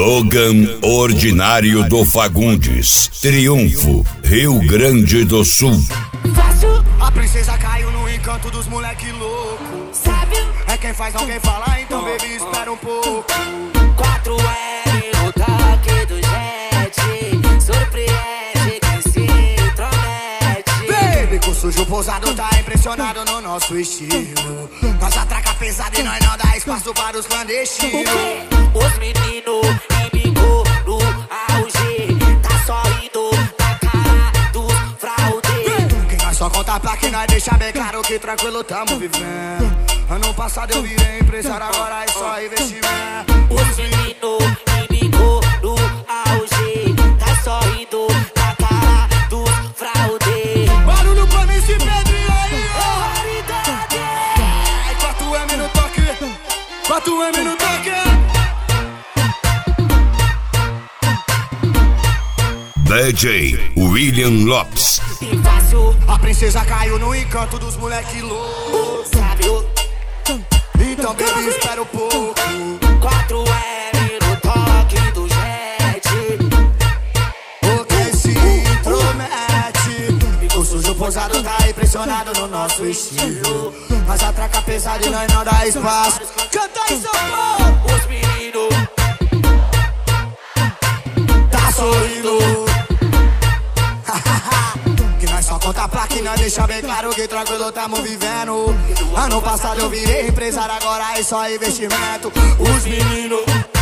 Logan Ordinário do Fagundes, Triunfo, Rio Grande do Sul. A princesa caiu no encanto dos moleque louco. Sabe? É quem faz, não quem fala, então baby, espera um pouco. 4L no toque do jet, surpreende quem se intromete. Baby, com sujo pousado tá impressionado no nosso estilo. Nós atraca pesado e nós não dá espaço para os clandestinos. Os meninos embicou no auge, tá sorrindo na cara dos fraude. Que nós só conta pra que nós deixa bem claro que tranquilo tamo vivendo. Ano passado eu virei empresário, agora é só investimento. Os meninos embicou no auge, tá sorrindo na cara dos fraude. Barulho pra mim se Pedrinho aí, ó. Raridade. 4M no toque, 4M no toque. DJ William Lopes. E fácil, A princesa caiu no encanto dos moleque loucos. sabe o Então baby, espera um pouco. 4L no toque do jet. Porque se intromete. O sujo pousado tá impressionado no nosso estilo. Nós atraca pesado e nós não dá espaço. Canta aí, seu povo. Os meninos Tá sorrindo. Que nós só conta pra que nós deixa bem claro que tranquilo tamo vivendo. Ano passado eu virei empresário, agora é só investimento. Os meninos